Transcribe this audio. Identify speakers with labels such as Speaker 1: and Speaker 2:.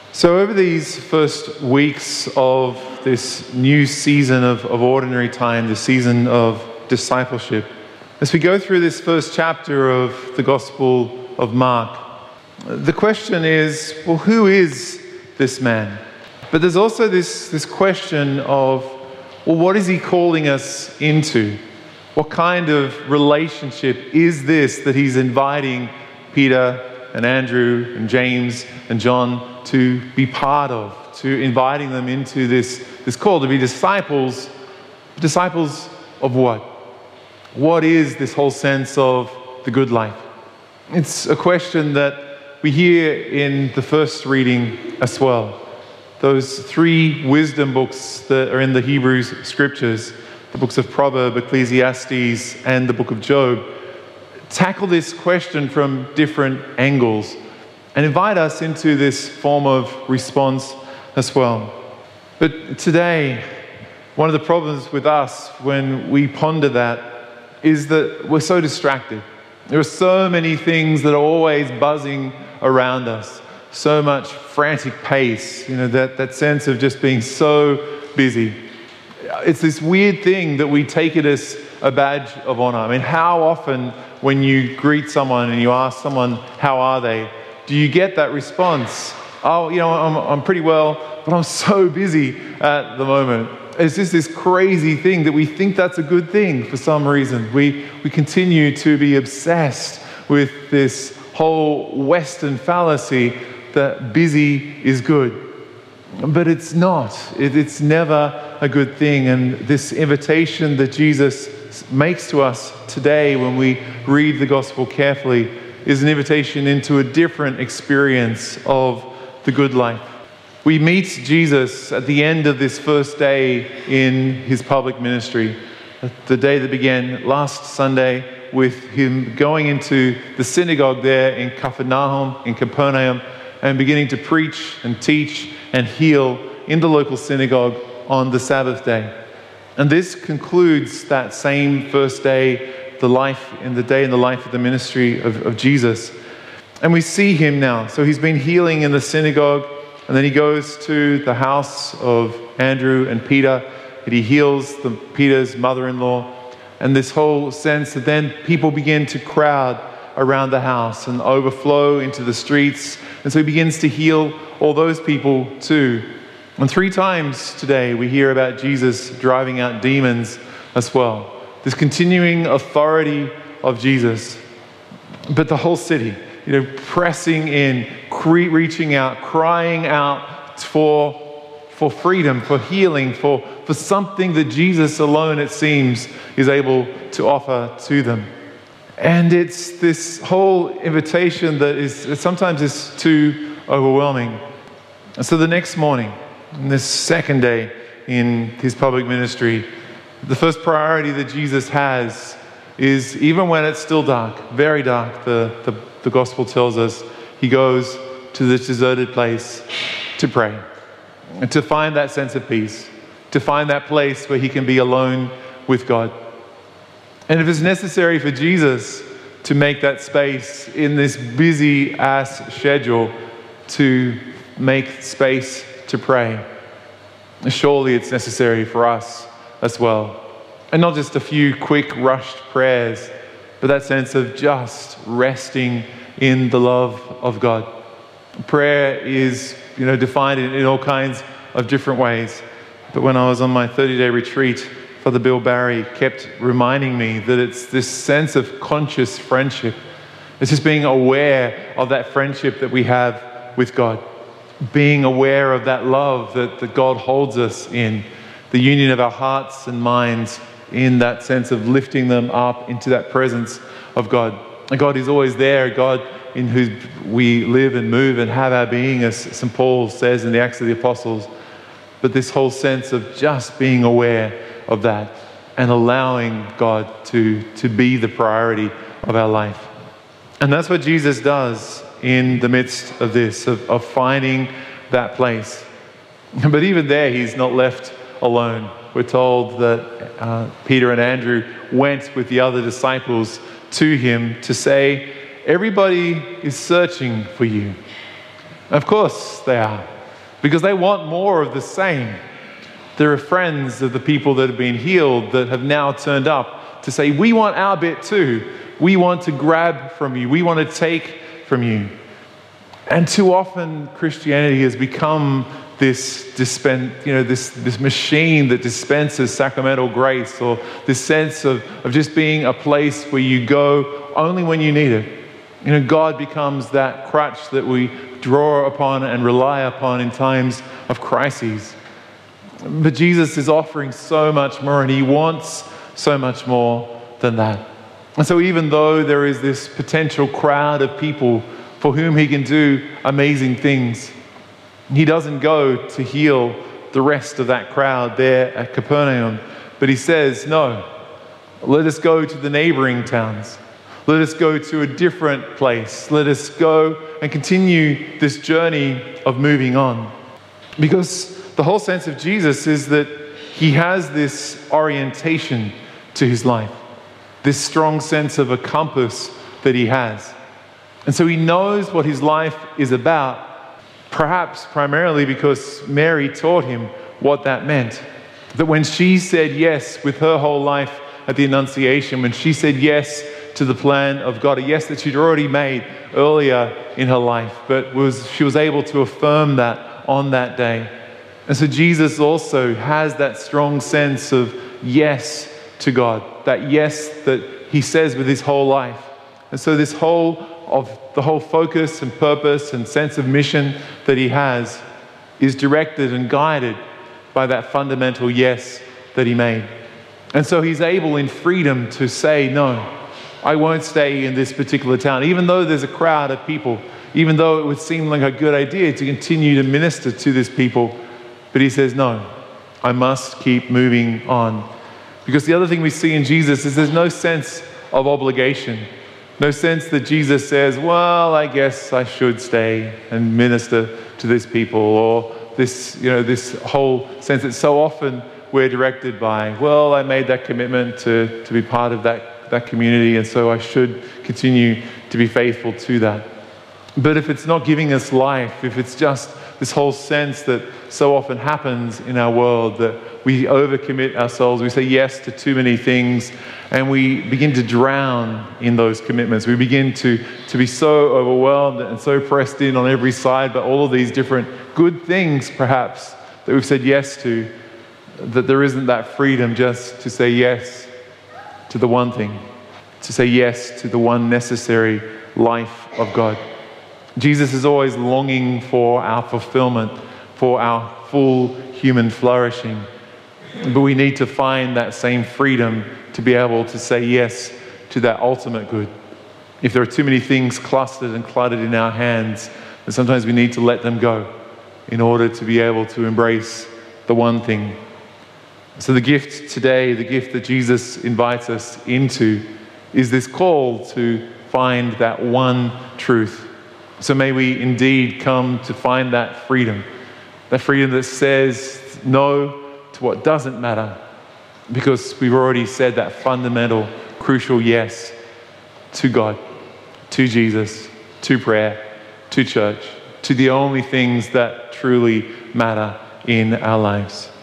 Speaker 1: So over these first weeks of this new season of ordinary time, the season of discipleship, as we go through this first chapter of the Gospel of Mark, the question is, well, who is this man? But there's also this question of, well, what is he calling us into? What kind of relationship is this that he's inviting Peter and Andrew and James and John to be part of, to inviting them into this call to be disciples? Disciples of what? What is this whole sense of the good life? It's a question that we hear in the first reading as well. Those three wisdom books that are in the Hebrew Scriptures, the books of Proverbs, Ecclesiastes, and the book of Job, tackle this question from different angles and invite us into this form of response as well. But today, one of the problems with us when we ponder that is that we're so distracted. There are so many things that are always buzzing around us, so much frantic pace, that sense of just being so busy. It's this weird thing that we take it as a badge of honor. I mean, how often when you greet someone and you ask someone, how are they, do you get that response? Oh, I'm pretty well, but I'm so busy at the moment. It's just this crazy thing that we think that's a good thing for some reason. We continue to be obsessed with this whole Western fallacy that busy is good. But it's not. It's never a good thing. And this invitation that Jesus makes to us today when we read the gospel carefully is an invitation into a different experience of the good life. We meet Jesus at the end of this first day in his public ministry, the day that began last Sunday with him going into the synagogue there in Capernaum, and beginning to preach and teach and heal in the local synagogue on the Sabbath day. And this concludes that same first day, the life of the ministry of Jesus. And we see him now. So he's been healing in the synagogue, and then he goes to the house of Andrew and Peter, and he heals Peter's mother-in-law. And this whole sense that then people begin to crowd around the house and overflow into the streets. And so he begins to heal all those people too. And 3 times today we hear about Jesus driving out demons as well. This continuing authority of Jesus. But the whole city, pressing in, reaching out, crying out for freedom, for healing, for something that Jesus alone, it seems, is able to offer to them. And it's this whole invitation that sometimes is too overwhelming. And so the next morning, in this second day in his public ministry, the first priority that Jesus has is, even when it's still dark, very dark, the gospel tells us, he goes to this deserted place to pray, and to find that sense of peace, to find that place where he can be alone with God. And if it's necessary for Jesus to make that space in this busy-ass schedule to make space to pray, surely it's necessary for us as well. And not just a few quick, rushed prayers, but that sense of just resting in the love of God. Prayer is, defined in all kinds of different ways. But when I was on my 30-day retreat, Father Bill Barry kept reminding me that it's this sense of conscious friendship. It's just being aware of that friendship that we have with God. Being aware of that love that God holds us in. The union of our hearts and minds in that sense of lifting them up into that presence of God. And God is always there. God in who we live and move and have our being, as St. Paul says in the Acts of the Apostles. But this whole sense of just being aware of that and allowing God to be the priority of our life. And that's what Jesus does in the midst of this, of finding that place. But even there, he's not left alone. We're told that Peter and Andrew went with the other disciples to him to say, everybody is searching for you. Of course they are. because they want more of the same. There are friends of the people that have been healed that have now turned up to say, we want our bit too. We want to grab from you. We want to take from you. And too often Christianity has become this machine that dispenses sacramental grace, or this sense of just being a place where you go only when you need it. God becomes that crutch that we draw upon and rely upon in times of crises. But Jesus is offering so much more, and he wants so much more than that. And so even though there is this potential crowd of people for whom he can do amazing things, he doesn't go to heal the rest of that crowd there at Capernaum. But he says, no, let us go to the neighboring towns. Let us go to a different place. Let us go and continue this journey of moving on. Because the whole sense of Jesus is that he has this orientation to his life, this strong sense of a compass that he has. And so he knows what his life is about, perhaps primarily because Mary taught him what that meant. That when she said yes with her whole life at the Annunciation, when she said yes to the plan of God, a yes that she'd already made earlier in her life, but she was able to affirm that on that day. And so Jesus also has that strong sense of yes to God, that yes that he says with his whole life. And so the whole focus and purpose and sense of mission that he has is directed and guided by that fundamental yes that he made. And so he's able in freedom to say, no, I won't stay in this particular town, even though there's a crowd of people, even though it would seem like a good idea to continue to minister to this people. But he says, no, I must keep moving on. Because the other thing we see in Jesus is there's no sense of obligation. No sense that Jesus says, well, I guess I should stay and minister to these people. Or this whole sense that so often we're directed by, well, I made that commitment to be part of that community, and so I should continue to be faithful to that. But if it's not giving us life, if it's just this whole sense that so often happens in our world, that we overcommit ourselves, we say yes to too many things, and we begin to drown in those commitments. We begin to be so overwhelmed and so pressed in on every side by all of these different good things, perhaps, that we've said yes to, that there isn't that freedom just to say yes to the one thing, to say yes to the one necessary life of God. Jesus is always longing for our fulfillment, for our full human flourishing. But we need to find that same freedom to be able to say yes to that ultimate good. If there are too many things clustered and cluttered in our hands, then sometimes we need to let them go in order to be able to embrace the one thing. So the gift today, the gift that Jesus invites us into, is this call to find that one truth. So may we indeed come to find that freedom that says no to what doesn't matter, because we've already said that fundamental, crucial yes to God, to Jesus, to prayer, to church, to the only things that truly matter in our lives.